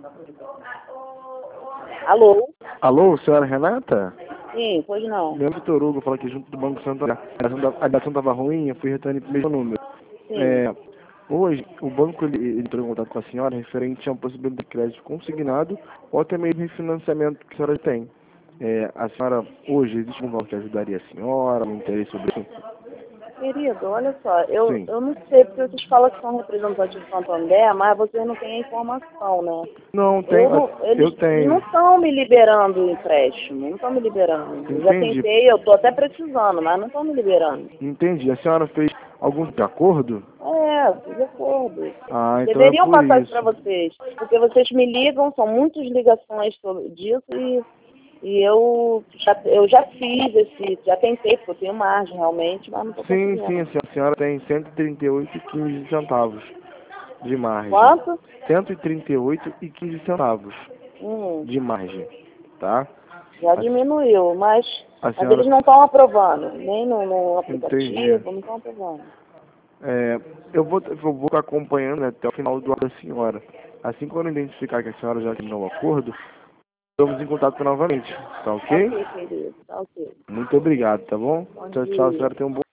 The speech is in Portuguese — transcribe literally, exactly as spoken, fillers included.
Alô? Alô, senhora Renata? Sim, pois não. Meu nome é Vitor Hugo, falo aqui junto do Banco Santander. A ligação estava ruim, eu fui retornando para o mesmo número. Sim. É, hoje, o banco ele, ele entrou em contato com a senhora referente a uma possibilidade de crédito consignado ou até mesmo refinanciamento que a senhora tem. É, a senhora, hoje, existe um valor que ajudaria a senhora, um interesse sobre isso? Querido, olha só, eu, Sim. eu não sei porque vocês falam que são representantes do Santander, mas vocês não têm a informação, né? Não, tem, Eu não, eu eles não tenho. estão me liberando o empréstimo, não estão me liberando. Eu já Entendi. tentei, eu estou até precisando, mas não estão me liberando. Entendi. A senhora fez algum tipo de acordo? É, de acordo. Ah, então é Deveriam por passar isso para isso. vocês, porque vocês me ligam, são muitas ligações sobre disso e, e eu, já, eu já fiz esse, já tentei, porque eu tenho margem realmente, mas não estou Sim, conseguindo. sim, a senhora tem cento e trinta e oito e quinze centavos de margem. Quanto? cento e trinta e oito e quinze centavos Hum, de margem, tá? já A, diminuiu, mas, a mas eles senhora, não estão aprovando, nem no, no entendi. aplicativo, não estão aprovando. É, eu vou eu vou ficar acompanhando, né, até o final do ano da senhora. Assim, quando eu identificar que a senhora já terminou o acordo, vamos em contato novamente, tá ok? Ok, querido, tá ok. Muito obrigado, tá bom? Bom Tchau, tchau, a dia. senhora tem um bom